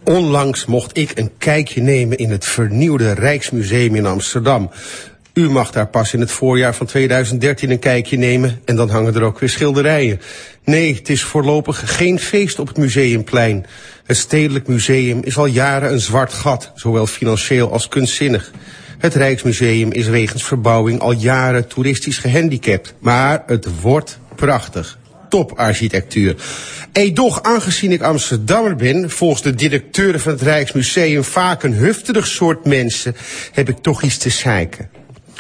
Onlangs mocht ik een kijkje nemen in het vernieuwde Rijksmuseum in Amsterdam. U mag daar pas in het voorjaar van 2013 een kijkje nemen en dan hangen er ook weer schilderijen. Nee, het is voorlopig geen feest op het Museumplein. Het Stedelijk Museum is al jaren een zwart gat, zowel financieel als kunstzinnig. Het Rijksmuseum is wegens verbouwing al jaren toeristisch gehandicapt. Maar het wordt prachtig. Toparchitectuur. Doch aangezien ik Amsterdammer ben, volgens de directeuren van het Rijksmuseum vaak een hufterig soort mensen, heb ik toch iets te zeiken.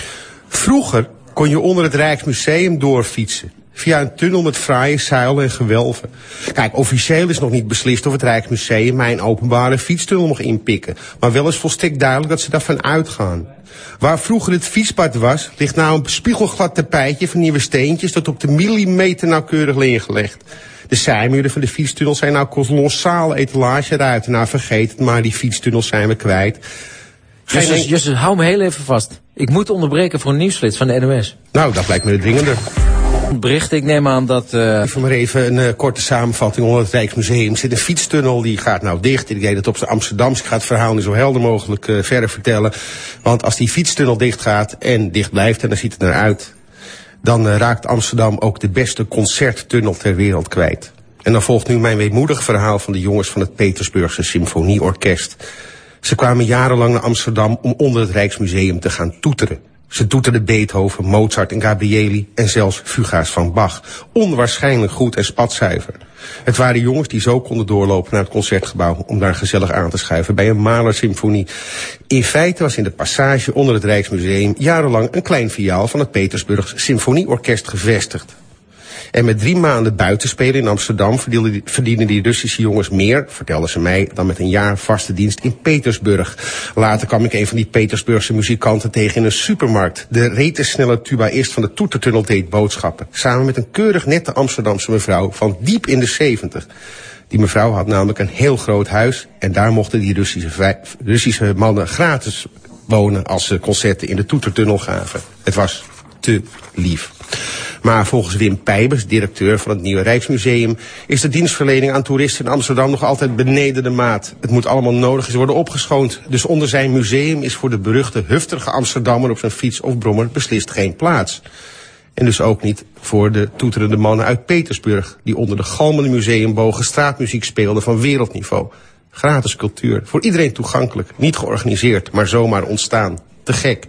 Vroeger kon je onder het Rijksmuseum doorfietsen. Via een tunnel met fraaie zuilen en gewelven. Kijk, officieel is nog niet beslist of het Rijksmuseum mij een openbare fietstunnel mag inpikken. Maar wel is volstrekt duidelijk dat ze daarvan uitgaan. Waar vroeger het fietspad was, ligt nou een spiegelglad tapijtje van nieuwe steentjes dat op de millimeter nauwkeurig neergelegd. De zijmuren van de fietstunnel zijn nou kolossale etalageruiten. Nou, vergeet het maar, die fietstunnels zijn we kwijt. Justus, hou me heel even vast. Ik moet onderbreken voor een nieuwsflits van de NOS. Nou, dat lijkt me de dringender. Bericht, ik neem aan dat... Even maar even een korte samenvatting onder het Rijksmuseum. Er zit een fietstunnel, die gaat nou dicht. Ik deed het op de Amsterdamse. Ik ga het verhaal nu zo helder mogelijk verder vertellen. Want als die fietstunnel dicht gaat en dicht blijft, en dan ziet het eruit, dan raakt Amsterdam ook de beste concerttunnel ter wereld kwijt. En dan volgt nu mijn weemoedig verhaal van de jongens van het Petersburgse Symfonieorkest. Ze kwamen jarenlang naar Amsterdam om onder het Rijksmuseum te gaan toeteren. Ze toeterden Beethoven, Mozart en Gabrieli en zelfs fuga's van Bach. Onwaarschijnlijk goed en spatzuiver. Het waren jongens die zo konden doorlopen naar het Concertgebouw om daar gezellig aan te schuiven bij een Mahler-symfonie. In feite was in de passage onder het Rijksmuseum jarenlang een klein filiaal van het Petersburgs Symfonieorkest gevestigd. En met 3 maanden buitenspelen in Amsterdam verdienen die Russische jongens meer, vertelden ze mij, dan met een jaar vaste dienst in Petersburg. Later kwam ik een van die Petersburgse muzikanten tegen in een supermarkt. De retensnelle tubaïst van de toetertunnel deed boodschappen. Samen met een keurig nette Amsterdamse mevrouw van diep in de 70. Die mevrouw had namelijk een heel groot huis en daar mochten die Russische mannen gratis wonen als ze concerten in de toetertunnel gaven. Het was te lief. Maar volgens Wim Pijbers, directeur van het nieuwe Rijksmuseum, is de dienstverlening aan toeristen in Amsterdam nog altijd beneden de maat. Het moet allemaal nodig eens worden opgeschoond. Dus onder zijn museum is voor de beruchte hufterige Amsterdammer op zijn fiets of brommer beslist geen plaats. En dus ook niet voor de toeterende mannen uit Petersburg, die onder de galmende museumbogen straatmuziek speelden van wereldniveau. Gratis cultuur, voor iedereen toegankelijk, niet georganiseerd, maar zomaar ontstaan. Te gek.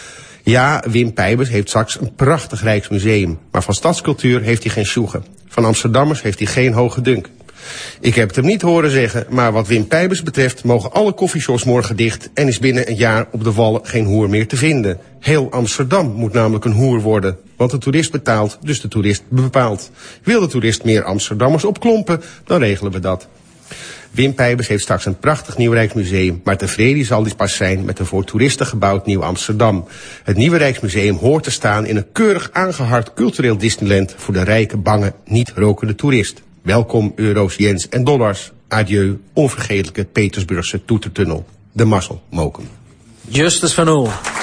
Ja, Wim Pijbers heeft straks een prachtig Rijksmuseum, maar van stadscultuur heeft hij geen sjoegen. Van Amsterdammers heeft hij geen hoge dunk. Ik heb het hem niet horen zeggen, maar wat Wim Pijbers betreft mogen alle koffieshops morgen dicht en is binnen een jaar op de Wallen geen hoer meer te vinden. Heel Amsterdam moet namelijk een hoer worden, want de toerist betaalt, dus de toerist bepaalt. Wil de toerist meer Amsterdammers opklompen, dan regelen we dat. Wim Pijbers heeft straks een prachtig nieuw Rijksmuseum, maar tevreden zal hij pas zijn met een voor toeristen gebouwd Nieuw Amsterdam. Het nieuwe Rijksmuseum hoort te staan in een keurig aangehard cultureel Disneyland voor de rijke, bange, niet rokende toerist. Welkom euro's, yens en dollars. Adieu, onvergetelijke Petersburgse toetertunnel. De Marcel Moken. Justus van Oel.